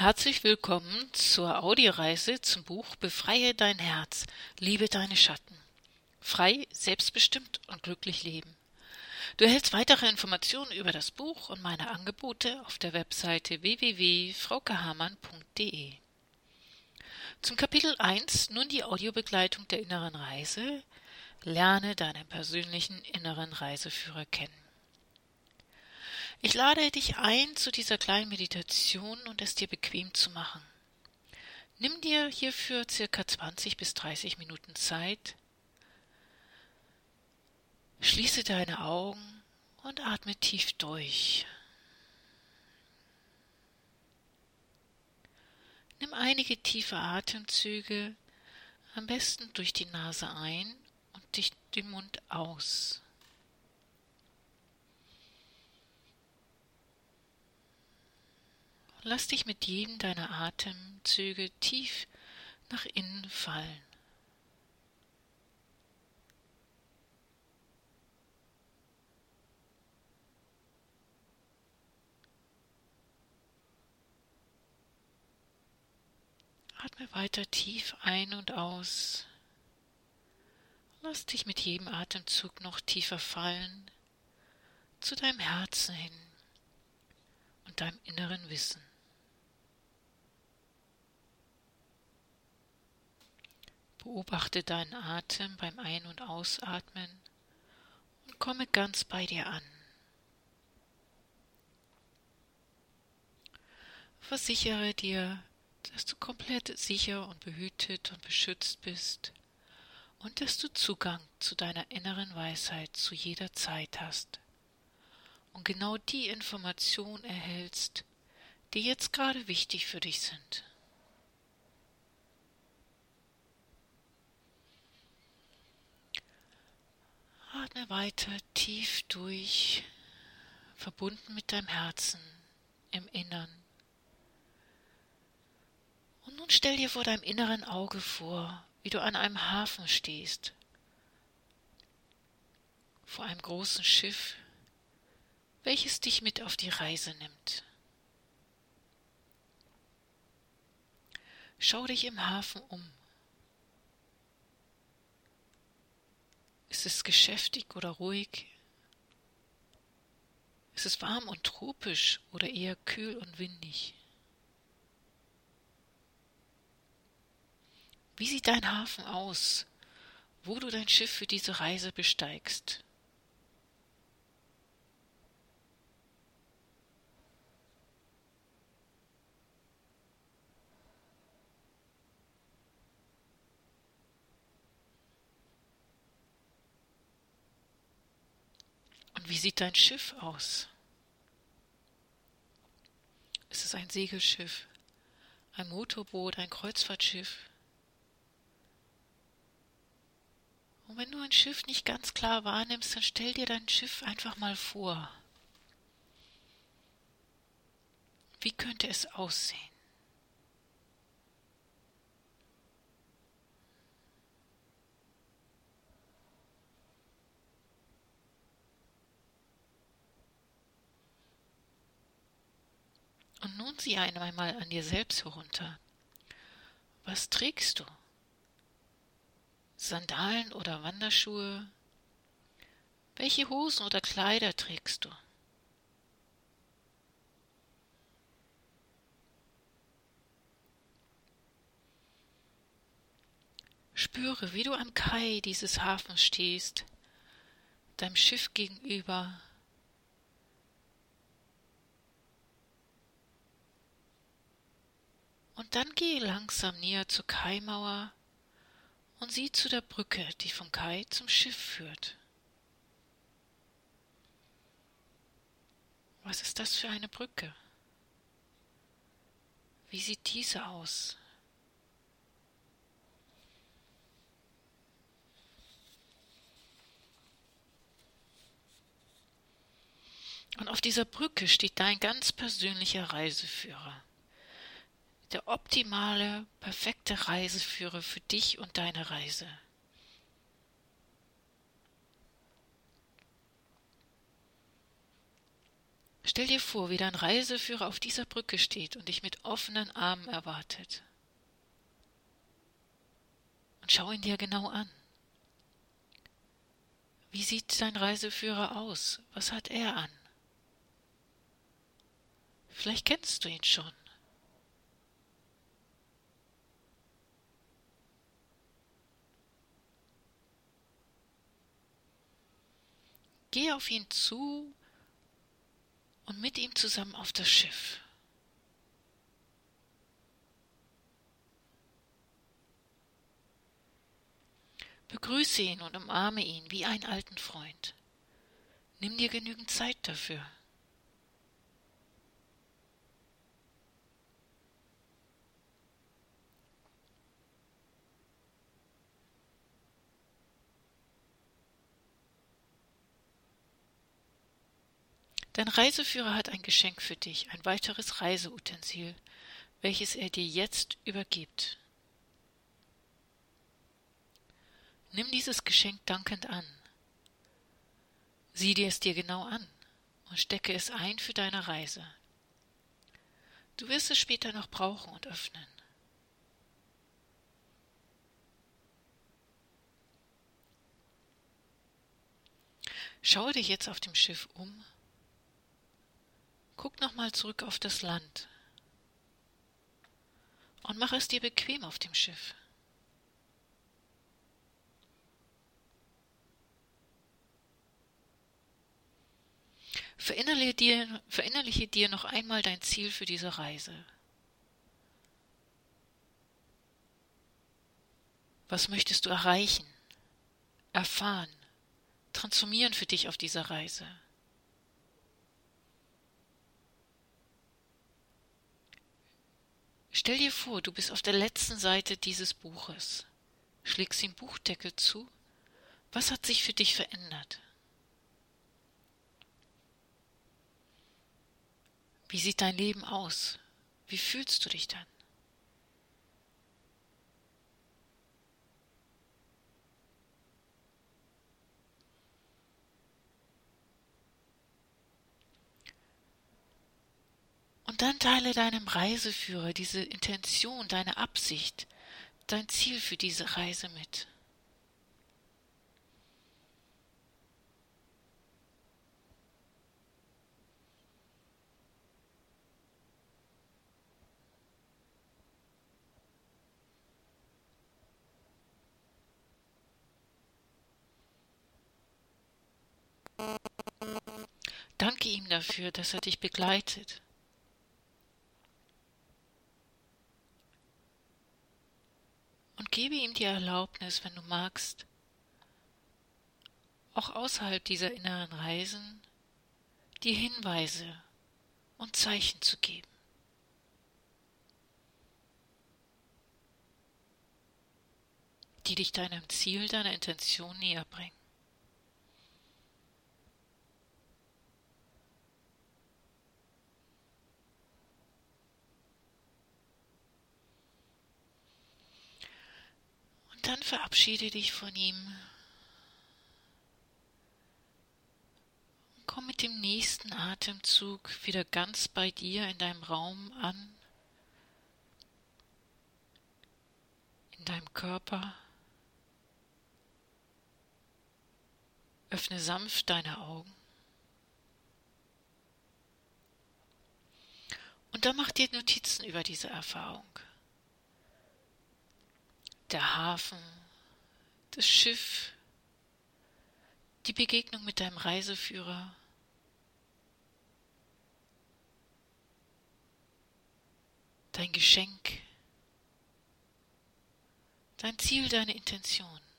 Herzlich willkommen zur Audioreise zum Buch Befreie dein Herz, liebe deine Schatten. Frei, selbstbestimmt und glücklich leben. Du erhältst weitere Informationen über das Buch und meine Angebote auf der Webseite www.fraukehamann.de. Zum Kapitel 1 nun die Audiobegleitung der inneren Reise. Lerne deinen persönlichen inneren Reiseführer kennen. Ich lade dich ein zu dieser kleinen Meditation und es dir bequem zu machen. Nimm dir hierfür ca. 20 bis 30 Minuten Zeit. Schließe deine Augen und atme tief durch. Nimm einige tiefe Atemzüge, am besten durch die Nase ein und durch den Mund aus. Lass dich mit jedem deiner Atemzüge tief nach innen fallen. Atme weiter tief ein und aus. Lass dich mit jedem Atemzug noch tiefer fallen, zu deinem Herzen hin und deinem inneren Wissen. Beobachte deinen Atem beim Ein- und Ausatmen und komme ganz bei dir an. Versichere dir, dass du komplett sicher und behütet und beschützt bist und dass du Zugang zu deiner inneren Weisheit zu jeder Zeit hast und genau die Informationen erhältst, die jetzt gerade wichtig für dich sind. Atme weiter tief durch, verbunden mit deinem Herzen im Innern. Und nun stell dir vor deinem inneren Auge vor, wie du an einem Hafen stehst, vor einem großen Schiff, welches dich mit auf die Reise nimmt. Schau dich im Hafen um. Ist es geschäftig oder ruhig? Ist es warm und tropisch oder eher kühl und windig? Wie sieht dein Hafen aus, wo du dein Schiff für diese Reise besteigst? Und wie sieht dein Schiff aus? Ist es ein Segelschiff, ein Motorboot, ein Kreuzfahrtschiff? Und wenn du ein Schiff nicht ganz klar wahrnimmst, dann stell dir dein Schiff einfach mal vor. Wie könnte es aussehen? Und nun sieh einmal an dir selbst herunter. Was trägst du? Sandalen oder Wanderschuhe? Welche Hosen oder Kleider trägst du? Spüre, wie du am Kai dieses Hafens stehst, deinem Schiff gegenüber. Und dann gehe langsam näher zur Kaimauer und sieh zu der Brücke, die vom Kai zum Schiff führt. Was ist das für eine Brücke? Wie sieht diese aus? Und auf dieser Brücke steht dein ganz persönlicher Reiseführer. Der optimale, perfekte Reiseführer für dich und deine Reise. Stell dir vor, wie dein Reiseführer auf dieser Brücke steht und dich mit offenen Armen erwartet. Und schau ihn dir genau an. Wie sieht dein Reiseführer aus? Was hat er an? Vielleicht kennst du ihn schon. Geh auf ihn zu und mit ihm zusammen auf das Schiff. Begrüße ihn und umarme ihn wie einen alten Freund. Nimm dir genügend Zeit dafür. Dein Reiseführer hat ein Geschenk für dich, ein weiteres Reiseutensil, welches er dir jetzt übergibt. Nimm dieses Geschenk dankend an. Sieh dir es dir genau an und stecke es ein für deine Reise. Du wirst es später noch brauchen und öffnen. Schaue dich jetzt auf dem Schiff um. Guck nochmal zurück auf das Land und mach es dir bequem auf dem Schiff. Verinnerliche dir noch einmal dein Ziel für diese Reise. Was möchtest du erreichen, erfahren, transformieren für dich auf dieser Reise? Stell dir vor, du bist auf der letzten Seite dieses Buches. Schlägst den Buchdeckel zu. Was hat sich für dich verändert? Wie sieht dein Leben aus? Wie fühlst du dich dann? Und dann teile deinem Reiseführer diese Intention, deine Absicht, dein Ziel für diese Reise mit. Danke ihm dafür, dass er dich begleitet. Und gebe ihm die Erlaubnis, wenn du magst, auch außerhalb dieser inneren Reisen, dir Hinweise und Zeichen zu geben. Die dich deinem Ziel, deiner Intention näher bringen. Und dann verabschiede dich von ihm. Komm mit dem nächsten Atemzug wieder ganz bei dir in deinem Raum an, in deinem Körper. Öffne sanft deine Augen. Und dann mach dir Notizen über diese Erfahrung. Der Hafen, das Schiff, die Begegnung mit deinem Reiseführer, dein Geschenk, dein Ziel, deine Intention.